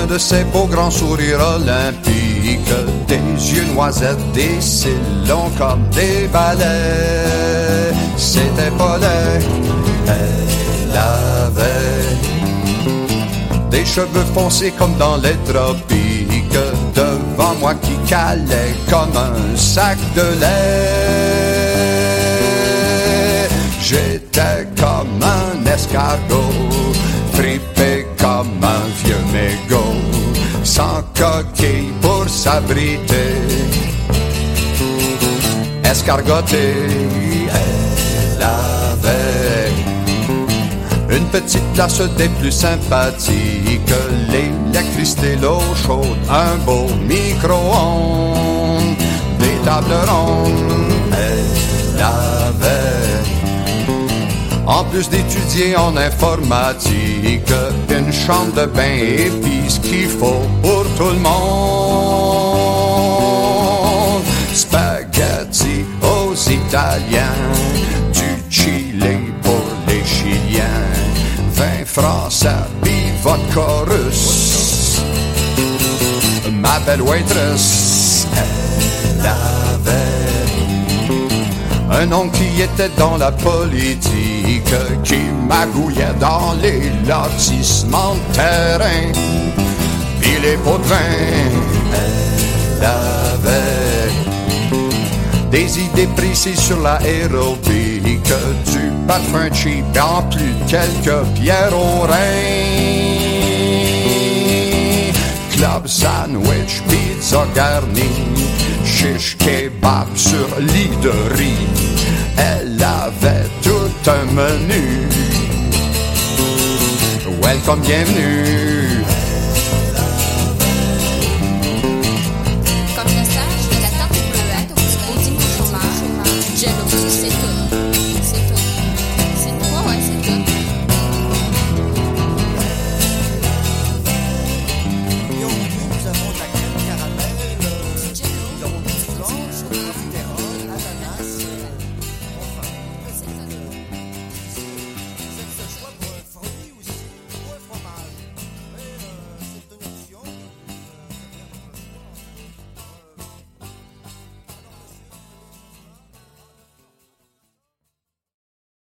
de ses beaux grands sourires olympiques, des yeux noisettes, des cils longs comme des balais. C'était pas laid, elle avait des cheveux foncés comme dans les tropiques, devant moi qui calait comme un sac de lait. J'étais comme un escargot, fripé comme un vieux mégot, sans coquille pour s'abriter, escargoté. Elle avait une petite place des plus sympathiques, l'électricité, l'eau chaude, un beau micro-ondes, des tables rondes. Elle avait, en plus d'étudier en informatique, une chambre de bain et puis ce qu'il faut pour tout le monde. Spaghetti aux Italiens, du Chili pour les Chiliens, vin français puis vodka russe. Ma belle waitress, elle avait un oncle qui était dans la politique, qui magouillait dans les lotissements de terrain, puis les pots de vin. Elle avait des idées précises sur l'aérobic, du parfum cheap en plus de quelques pierres au rein. Club sandwich, pizza garnie, shish kebab sur lit de riz. Elle avait tout un menu. Welcome, bienvenue.